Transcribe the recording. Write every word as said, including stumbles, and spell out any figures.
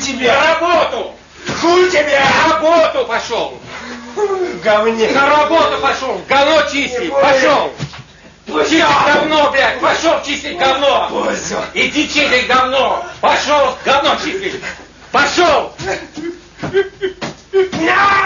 тебе! На работу! Хуй тебе! На работу пошел! Говне! На работу пошел! Говно чистить! Пошел! Чистить говно, блядь! Пошел чистить говно! Пусть. Иди чистить говно! Пошел говно чистить! Пошел! Я!